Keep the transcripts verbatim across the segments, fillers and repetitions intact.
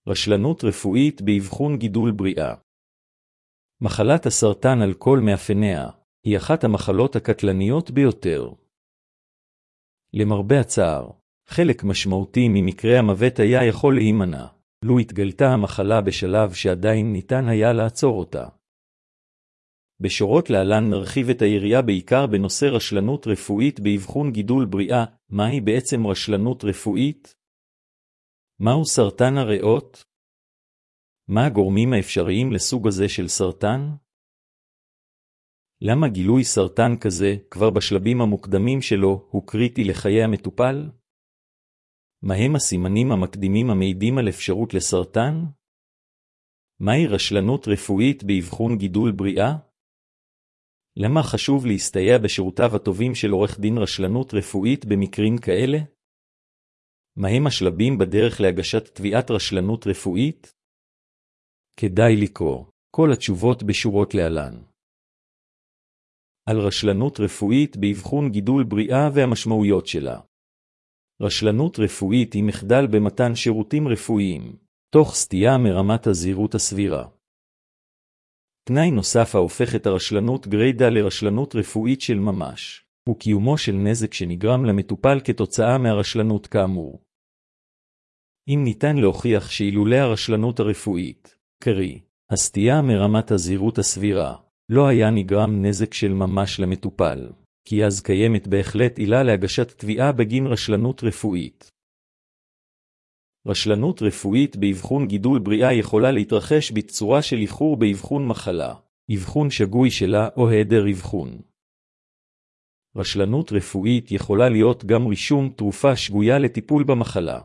רשלנות רפואית באבחון גידול בריאה. מחלת הסרטן על כל מאפייניה היא אחת המחלות הקטלניות ביותר. למרבה הצער, חלק משמעותי ממקרי המוות היה יכול להימנע, לו התגלתה המחלה בשלב שעדיין ניתן היה לעצור אותה. בשורות להלן נרחיב את היריעה בעיקר בנושא רשלנות רפואית באבחון גידול בריאה. מהי בעצם רשלנות רפואית? מהו סרטן הריאות? מה הגורמים האפשריים לסוג הזה של סרטן? למה גילוי סרטן כזה, כבר בשלבים המוקדמים שלו, הוא קריטי לחיי המטופל? מהם הסימנים המקדימים המעידים על אפשרות לסרטן? מהי רשלנות רפואית באבחון גידול בריאה? למה חשוב להסתייע בשירותיו הטובים של עורך דין רשלנות רפואית במקרים כאלה? מהם השלבים בדרך להגשת תביעת רשלנות רפואית? כדאי לקרוא כל התשובות בשורות להלן. על רשלנות רפואית באבחון גידול בריאה והמשמעויות שלה. רשלנות רפואית היא מחדל במתן שירותים רפואיים, תוך סטייה מרמת הזהירות הסבירה. תנאי נוסף ההופך את הרשלנות גרידא לרשלנות רפואית של ממש, הוא קיומו של נזק שנגרם למטופל כתוצאה מהרשלנות כאמור. אם ניתן להוכיח שאילולא הרשלנות הרפואית, קרי, הסטייה מרמת הזהירות הסבירה, לא היה נגרם נזק של ממש למטופל, כי אז קיימת בהחלט עילה להגשת תביעה בגין רשלנות רפואית. רשלנות רפואית באבחון גידול בריאה יכולה להתרחש בצורה של איחור באבחון מחלה, אבחון שגוי שלה או היעדר אבחון. רשלנות רפואית יכולה להיות גם רישום תרופה שגויה לטיפול במחלה.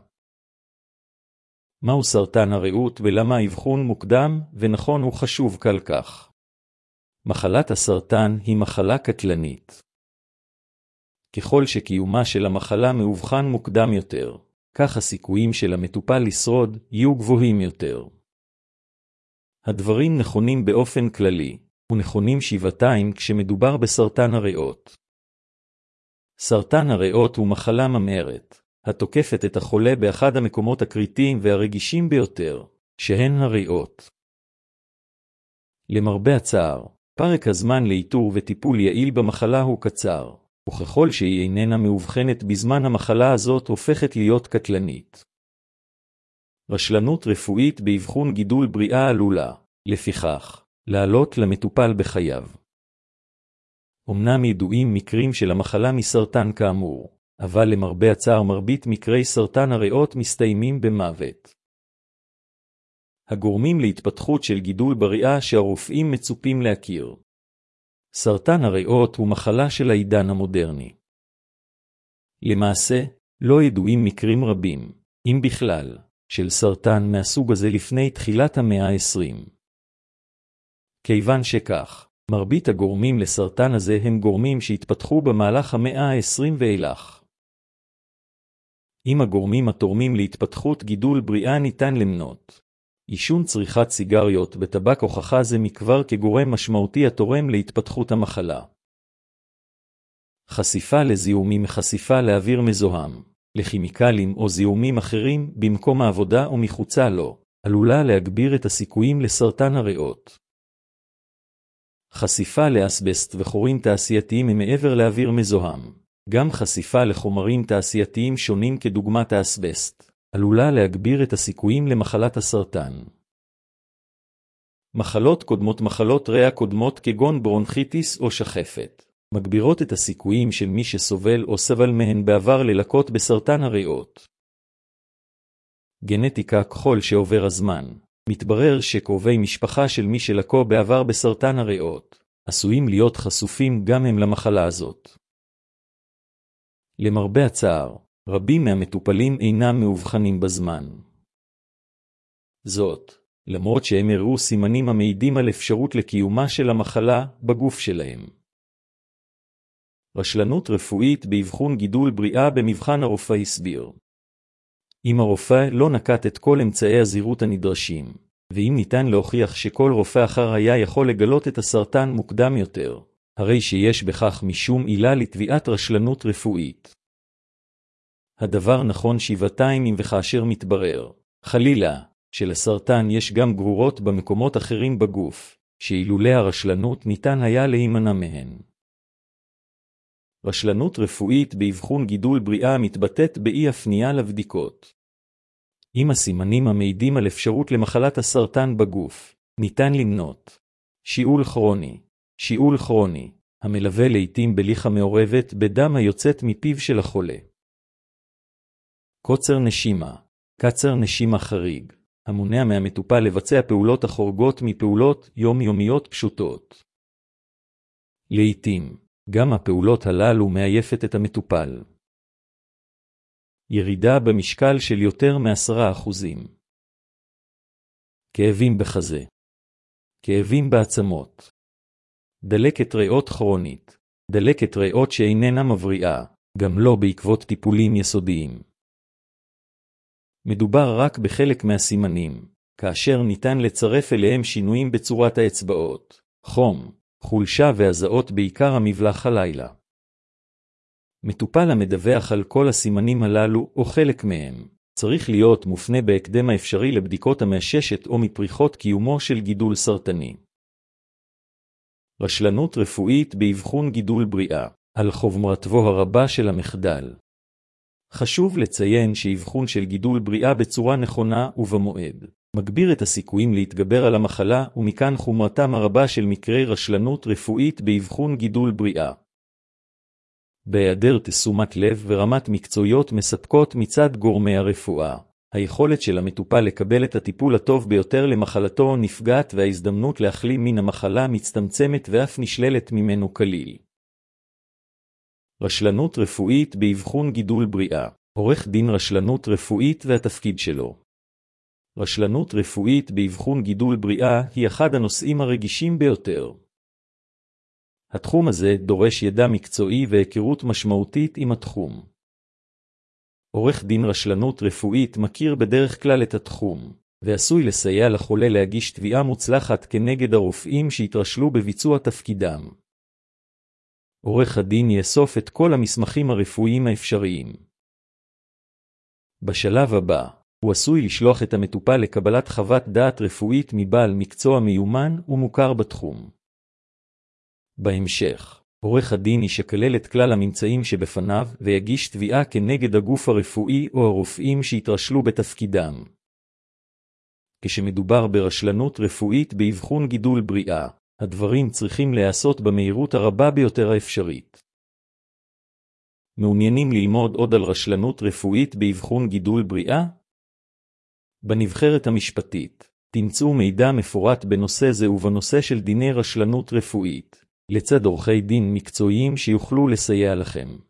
מהו סרטן הריאות ולמה האבחון מוקדם ונכון הוא חשוב כל כך? מחלת הסרטן היא מחלה קטלנית. ככל שקיומה של המחלה מאובחן מוקדם יותר, כך הסיכויים של המטופל לשרוד יהיו גבוהים יותר. הדברים נכונים באופן כללי, ונכונים שבעתיים כשמדובר בסרטן הריאות. סרטן הריאות הוא מחלה ממארת, התוקפת את החולה באחד המקומות הקריטיים והרגישים ביותר, שהן הריאות. למרבה הצער, פרק הזמן לאיתור וטיפול יעיל במחלה הוא קצר, וככל שהיא איננה מאובחנת בזמן המחלה הזאת הופכת להיות קטלנית. רשלנות רפואית באבחון גידול בריאה עלולה, לפיכך, לעלות למטופל בחייו. אמנם ידועים מקרים של המחלה מסרטן כאמור, אבל למרבה הצער מרבית מקרי סרטן הריאות מסתיימים במוות. הגורמים להתפתחות של גידול בריאה שהרופאים מצופים להכיר. סרטן הריאות הוא מחלה של העידן המודרני. למעשה, לא ידועים מקרים רבים, אם בכלל, של סרטן מהסוג הזה לפני תחילת המאה ה-עשרים. כיוון שכך, מרבית הגורמים לסרטן הזה הם גורמים שהתפתחו במהלך המאה ה-עשרים ואילך. אם הגורמים התורמים להתפתחות גידול בריאה ניתן למנות. עישון, צריכת סיגריות וטבק הוכחה זה מכבר כגורם משמעותי התורם להתפתחות המחלה. חשיפה לזיהומים, חשיפה לאוויר מזוהם, לכימיקלים או זיהומים אחרים במקום העבודה או מחוצה לו, עלולה להגביר את הסיכויים לסרטן הריאות. חשיפה לאסבסט וחורים תעשייתיים מעבר לאוויר מזוהם, גם חשיפה לחומרים תעשייתיים שונים כדוגמת האסבסט, עלולה להגביר את הסיכויים למחלת הסרטן. מחלות קודמות, מחלות ריאה קודמות כגון ברונכיטיס או שחפת, מגבירות את הסיכויים של מי שסובל או סבל מהן בעבר ללקות בסרטן הריאות. גנטיקה, ככל שעובר הזמן, מתברר שקרובי משפחה של מי שלקו בעבר בסרטן הריאות, עשויים להיות חשופים גם הם למחלה הזאת. למרבה הצער, רבים מהמטופלים אינם מאובחנים בזמן. זאת, למרות שהם הראו סימנים המעידים על אפשרות לקיומה של המחלה בגוף שלהם. רשלנות רפואית באבחון גידול בריאה במבחן הרופא הסביר. אם הרופא לא נקט את כל אמצעי הזהירות הנדרשים, ואם ניתן להוכיח שכל רופא אחר היה יכול לגלות את הסרטן מוקדם יותר, הרי שיש בכך משום עילה לתביעת רשלנות רפואית. הדבר נכון שבעתיים אם וכאשר מתברר, חלילה, שלסרטן יש גם גרורות במקומות אחרים בגוף, שאילולי הרשלנות ניתן היה להימנע מהן. רשלנות רפואית באבחון גידול בריאה מתבטאת באי הפנייה לבדיקות. אם הסימנים המעידים על אפשרות למחלת הסרטן בגוף, ניתן למנות שיעול כרוני, שיעול כרוני, המלווה לעתים בליחה מעורבת בדם היוצאת מפיו של החולה. קוצר נשימה, קצר נשימה חריג, המונע מהמטופל לבצע פעולות החורגות מפעולות יומיומיות פשוטות. לעתים, גם הפעולות הללו מעייפת את המטופל. ירידה במשקל של יותר מעשרה אחוזים. כאבים בחזה. כאבים בעצמות. דלקת ריאות כרונית. דלקת ריאות שאיננה מבריאה, גם לא בעקבות טיפולים יסודיים. מדובר רק בחלק מהסימנים, כאשר ניתן לצרף אליהם שינויים בצורת האצבעות, חום, חולשה והזעות בעיקר המבלח הלילה. מטופל המדווח על כל הסימנים הללו או חלק מהם, צריך להיות מופנה בהקדם האפשרי לבדיקות המאששת או מפריחות קיומו של גידול סרטני. רשלנות רפואית באבחון גידול בריאה, על חומרתו הרבה של המחדל. חשוב לציין שאבחון של גידול בריאה בצורה נכונה ובמועד, מגביר את הסיכויים להתגבר על המחלה ומכאן חומרתם הרבה של מקרי רשלנות רפואית באבחון גידול בריאה. בהיעדר תשומת לב ורמת מקצועיות מספקות מצד גורמי הרפואה, היכולת של המטופל לקבל את הטיפול הטוב ביותר למחלתו נפגעת וההזדמנות להחלים מן המחלה מצטמצמת ואף נשללת ממנו כליל. רשלנות רפואית באבחון גידול בריאה, עורך דין רשלנות רפואית והתפקיד שלו. רשלנות רפואית באבחון גידול בריאה היא אחד הנושאים הרגישים ביותר. התחום הזה דורש ידע מקצועי והיכרות משמעותית עם התחום. עורך דין רשלנות רפואית מכיר בדרך כלל את התחום, ועשוי לסייע לחולה להגיש תביעה מוצלחת כנגד הרופאים שהתרשלו בביצוע תפקידם. עורך הדין יאסוף את כל המסמכים הרפואיים האפשריים. בשלב הבא, הוא עשוי לשלוח את המטופל לקבלת חוות דעת רפואית מבעל מקצוע מיומן ומוכר בתחום. בהמשך, עורך הדין ישקלל את כלל הממצאים שבפניו ויגיש תביעה כנגד הגוף הרפואי או הרופאים שהתרשלו בתפקידם. כשמדובר ברשלנות רפואית באבחון גידול בריאה, הדברים צריכים להיעשות במהירות הרבה ביותר האפשרית. מעוניינים ללמוד עוד על רשלנות רפואית באבחון גידול בריאה? בנבחרת המשפטית, תמצאו מידע מפורט בנושא זה ובנושא של דיני רשלנות רפואית, לצד עורכי דין מקצועיים שיוכלו לסייע לכם.